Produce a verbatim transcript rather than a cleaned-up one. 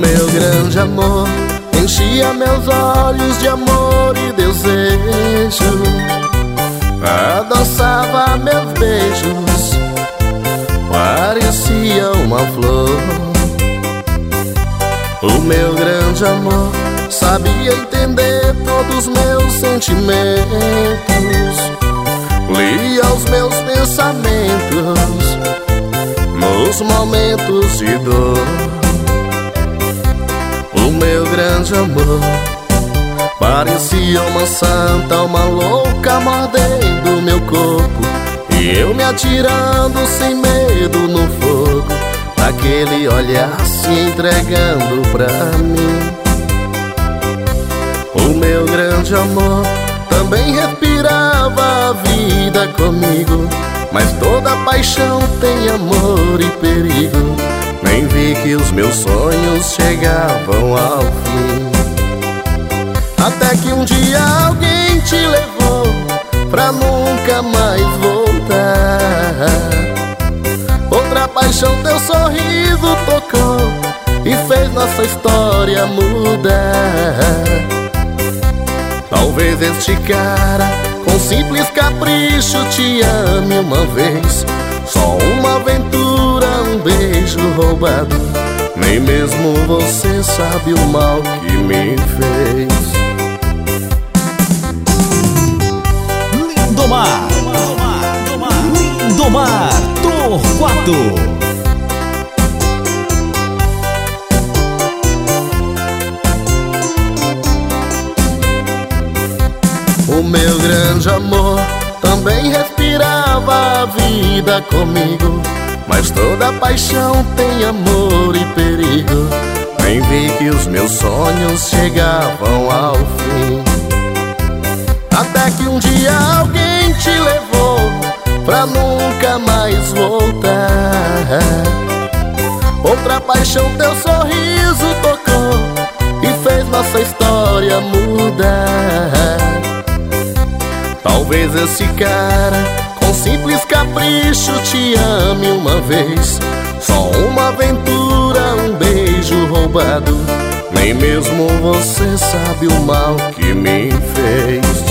meu grande amor enchia meus olhos de amor e desejo, adoçava meus beijos, parecia uma flor. O meu grande amor sabia entender todos meus sentimentos, lia os meus pensamentos nos momentos de dor. O meu grande amor parecia uma santa, uma louca mordendo meu corpo, e eu me atirando sem medo no fogo, aquele olhar se entregando pra mim. O meu grande amor também respirava a vida comigo, mas toda paixão tem amor e perigo. Nem vi que os meus sonhos chegavam ao fim. Até que um dia alguém te levou pra nunca mais voltar. Outra paixão teu sorriso tocou e fez nossa história mudar. Talvez este cara com simples capricho te ame uma vez, só uma aventura, um beijo roubado. Nem mesmo você sabe o mal que me fez. Lindomar, Lindomar Torquato. O meu grande amor também respirava a vida comigo, mas toda paixão tem amor e perigo. Nem vi que os meus sonhos chegavam ao fim. Até que um dia alguém te levou pra nunca mais voltar. Outra paixão teu sorriso tocou e fez nossa história mudar. Talvez esse cara com simples capricho te ame uma vez, só uma aventura, um beijo roubado. Nem mesmo você sabe o mal que me fez.